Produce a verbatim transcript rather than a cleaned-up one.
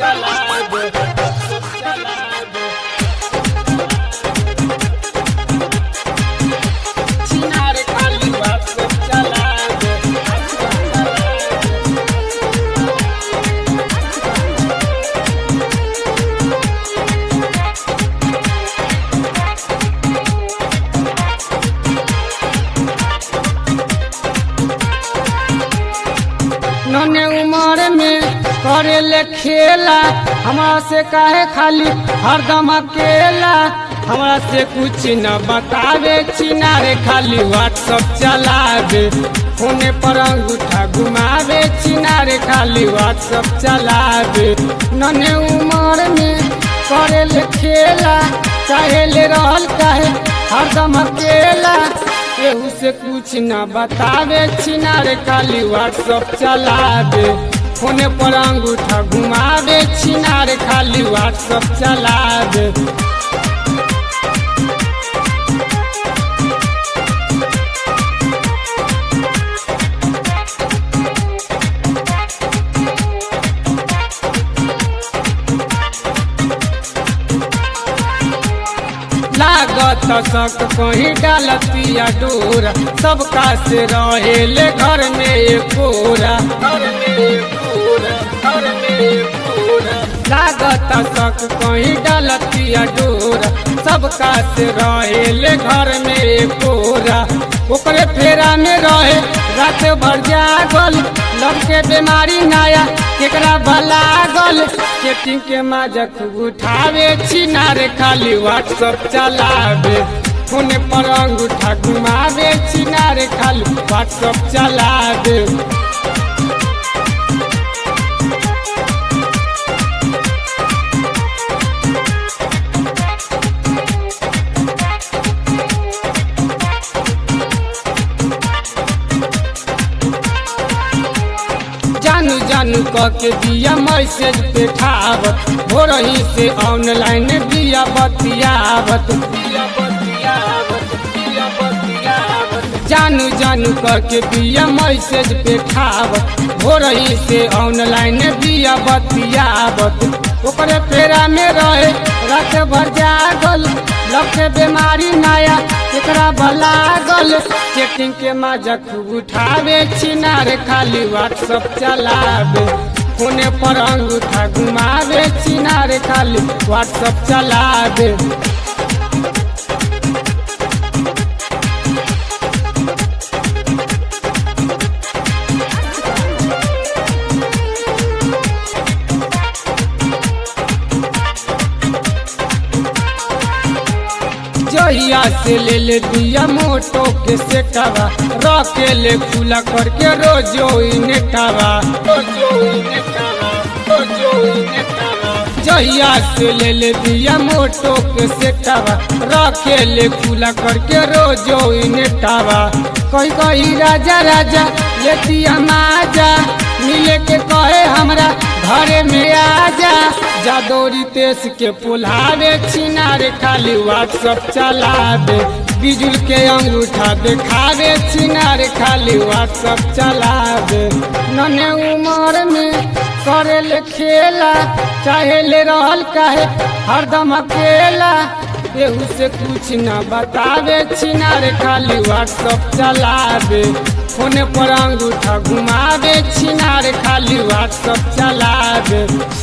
नन्हे उम्र में करे ले खेला, हमरा से काहे खाली हरदम अकेला। हमरा से कुछ न बतावे, चिनारे खाली व्हाट्सअप चलावे, फोने पर अंगूठा घुमावे, चिनारे खाली व्हाट्सअप चलावे। नन्हे उम्र में करे ले खेला, चाहे ले रहल काहे हरदम अकेला। केहू से कुछ न बतावे, चिनारे खाली व्हाट्सअप चलावे, फोने पर अंगूठा घुमावे, चिनारे खाली व्हाट्सअप चलावे। लागत शक कहीं डालतिया डोरा, सबका से रहेले घर में एकोरा। लागत शक कहीं डालतिया डोरा, सबका से रहेले घर में एकोरा। ओकरे फेरा में रहे रात भर जागल, लव के बीमारी नया केकरा भलागल। चेटिंग के मजा खूब उठावे, चिनारे खाली व्हाट्सअप चलावे, फोने पर अंगूठा घुमावे, चिनारे खाली व्हाट्सअप चलावे। जानू जानू कह के दिया मैसेज पे ठावत, हो रही से ऑनलाइन दिया बतियावत। जानू जानू कह के दिया मैसेज पे ठावत, हो रही से ऑनलाइन दिया बतियावत। ओकरे फेरा में रहे रात भर जागल, लव के बीमारी नया केकरा भलागल। चेटिंग के मजा खूब उठावे, चिनारे खाली व्हाट्सअप चलावे, फोने पर अंगूठा घुमावे, चिनारे खाली व्हाट्सअप चलावे। जहिया से ले ले दिया मोटो के सेटावा, रखे ले खुला करके रोजो नेटावा। जहिया से ले ले दिया मोटो के सेटावा, रखे ले खुला करके रोजो नेटावा। कही कही राजा राजा ले दिया माजा, मिले के कहे हमरा घरे में आजा। जादोरी तेस के पुलावे, चिनारे खाली व्हाट्सअप चलावे, बिजुल के अंगूठा दिखावे, चिनारे खाली व्हाट्सअप चलावे। नन्हे उम्र में करे ले खेला, चाहे ले रहल काहे हरदम अकेला। केहू से कुछ न बतावे, चिनारे खाली व्हाट्सअप चलावे, फोने पर अंगूठा घुमावे, चिनारे खाली व्हाट्सअप चलावे।